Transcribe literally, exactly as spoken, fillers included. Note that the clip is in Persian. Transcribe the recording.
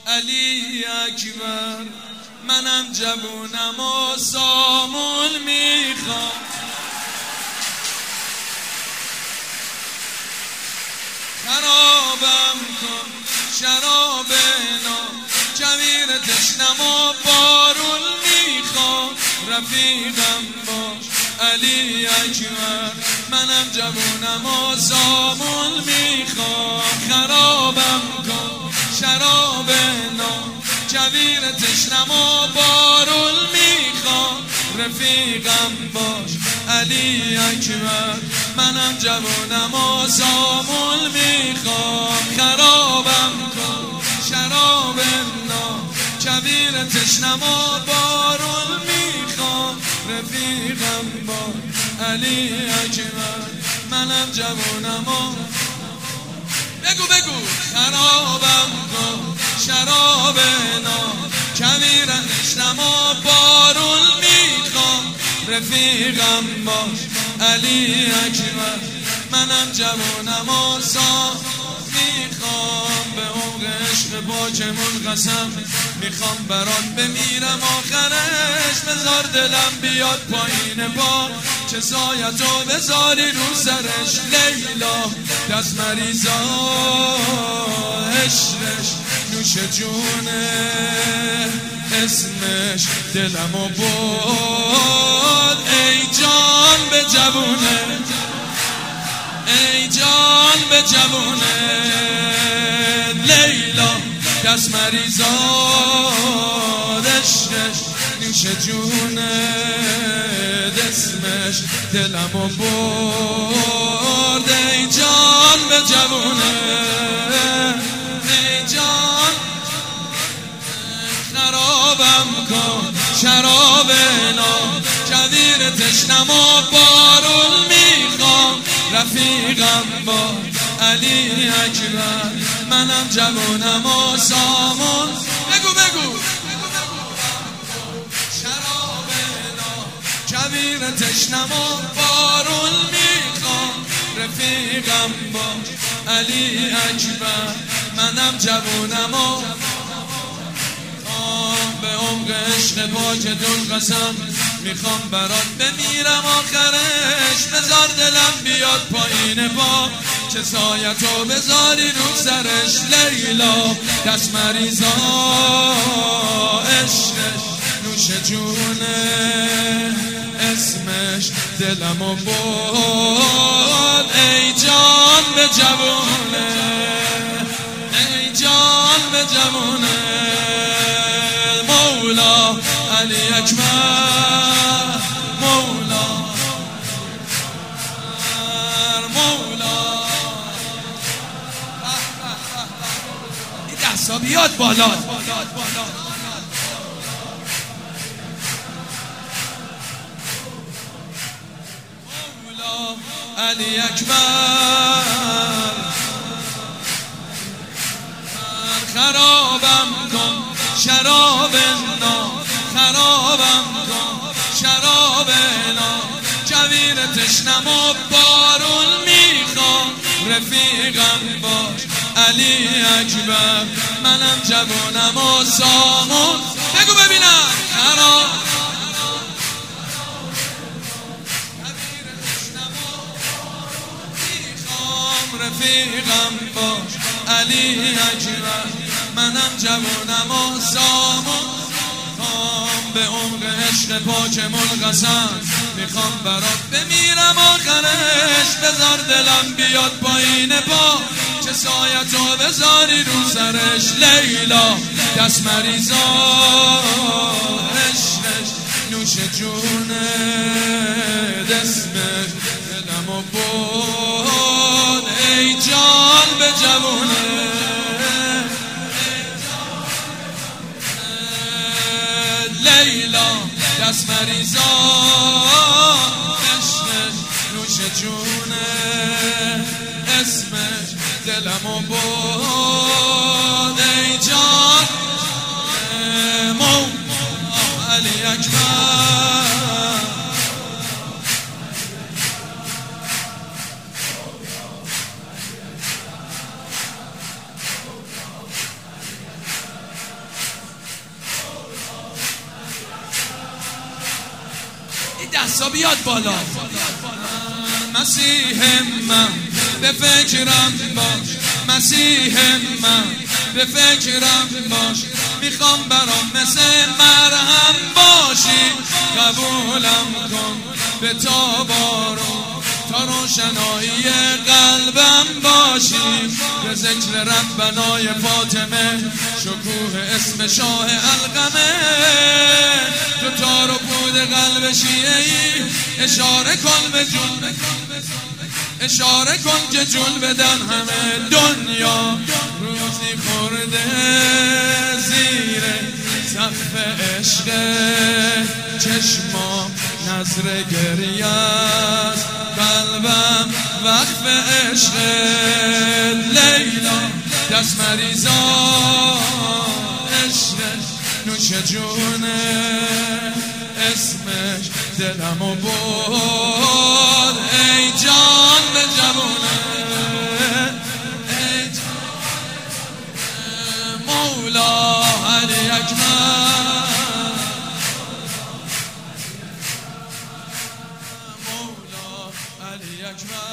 علی اکبر. منم جوونم و سامون میخوام، خرابم کن شراب نام، کویر تشنم و بارون میخوام. رفیقم باش علی اکبر. منم جوونم و سامون میخوام، خرابم کن شراب نام، کویر تشنم و بارون میخوام. رفیقم باش علی اکبر. منم جوانم و سامون میخوام، خرابم کن شراب نام، کویر تشنم و بارون میخوام. رفیقم باش علی اکبر. منم جوانم و بگو بگو خرابم کن شراب نام، کویر تشنم و بارون میخوام. رفیقم باش علی اکبر. منم جوانم و سام میخوام، به عمق عشق پاکمون قسم میخوام برات بمیرم آخرش. بذار دلم بیاد پایین پا، چه سایتو بذاری رو سرش. لیلا دست مریضا عشقش نوش جونه، اسمش دلمو بود. ای جان به جوونه، ای جان به جوونه. لیلا دست مریضا عشقش نوش جونه، اسمش دلمو برد. ای جان به جوونه، ای جان خرابم کن شراب نام، کویر تشنم و بارون میخوام. رفیقم با علی اکبر. منم جوانم و سامون بگو بگو شراب نام، کویر تشنم و بارون میخوام. رفیقم با علی اکبر. منم جوانم و به عمق عشق پاکتون قسم میخوام برات بمیرم آخرش. بذار دلم بیاد پایین پا، چه سایتو بذاری رو سرش. لیلا دست مریضا عشقش نوش جونه، اسمش دلمو بود. ای جان به جوونه، ای جان به جوونه. مولا علی اکبر، مولا مولا. این دستا بیاد بالا. مولا علی اکبر. خرابم کن شراب نام، خرابم کن شراب نام، کویر تشنم و بارون میخوام. رفیقم باش علی اکبر. منم جوانم و سامون بگو ببینم خراب. رفیقم باش علی اکبر. منم جوانم و سامون میخوام، به عمق عشق پاکمون قسم میخوام برات بمیرم آخرش. بذار دلم بیاد پایین پا، چه سایتو بذاری رو سرش. لیلا دست مریضا عشقش نوش جونه، اسمش دلمو بود. ای جان به جوونه، لیلا دست مریضا عشقش نوش جونه، اسمش دلمو بود. ای جان مولا علی اکبر. دستا بیاد بالا. مسیح من به فکرم باش، مسیح من به فکرم باش، میخوام برام مثل مرهم باشی، قبولم کن به تابارو تا روشنایی قلبم باشی، به ذکر ربنای فاطمه شکوه اسم شاه القمه، تو تار و پود قلب شیعی اشاره کن به جون، اشاره کن که جون بدن همه دنیا، روزی خورده زیر سقف عشق چشمام نظر گریه است، قلبم وقف عشق لیلا دست مریضا، عشق نوش جونه اسمش دلمو برد، ای جان به جوونه، ای جان مولا علی اکبر، مولا علی اکبر.